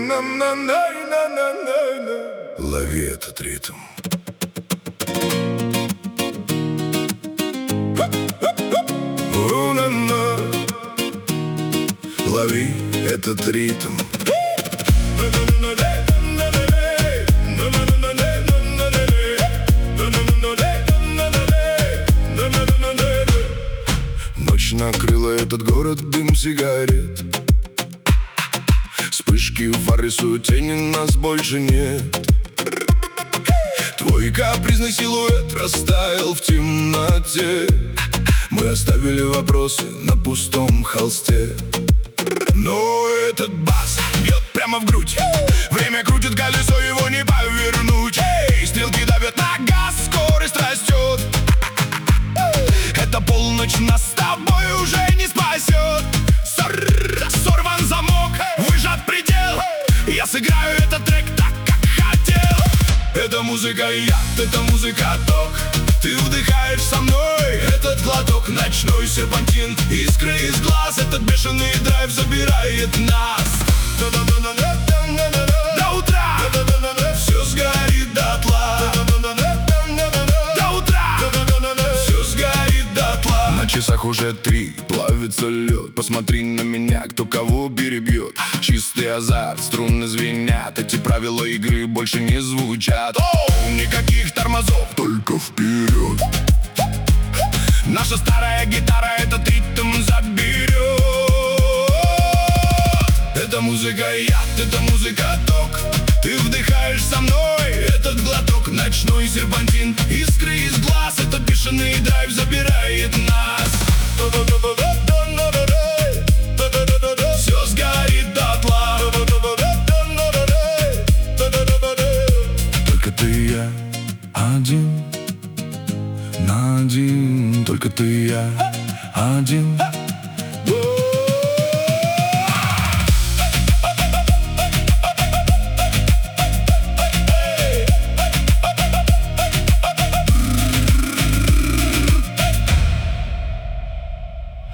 Лови этот ритм. Лови этот ритм. Ночь накрыла этот город, дым сигарет. Вспышки, фар рисуют тени, нас больше нет. Твой капризный силуэт растаял в темноте. Мы оставили вопросы на пустом холсте. Но этот бас бьет прямо в грудь. Время крутит колесо, его не повернуть. Стрелки давят на газ, скорость растет. Это полночь, нас с тобой уже не спасет. Сорван замок, выжат предел. Я сыграю этот трек так, как хотел. Это музыка яд, это музыка ток. Ты вдыхаешь со мной этот глоток. Ночной серпантин, искры из глаз. Этот бешеный драйв забирает нас до утра. Все сгорит дотла. До утра. Все сгорит дотла. На часах уже 3, плавится лед. Посмотри на меня, кто кого перебьет. Чистый азарт, струны звенят. Эти правила игры больше не звучат. Никаких тормозов, только вперед. Наша старая гитара этот ритм заберет. Это музыка яд, это музыка ток. Ты вдыхаешь со мной этот глоток. Ночной серпантин, искры из глаз. Этот бешеный драйв забирает нас. Все сгорит дотла. Только ты и я, один на один. Только ты и я, один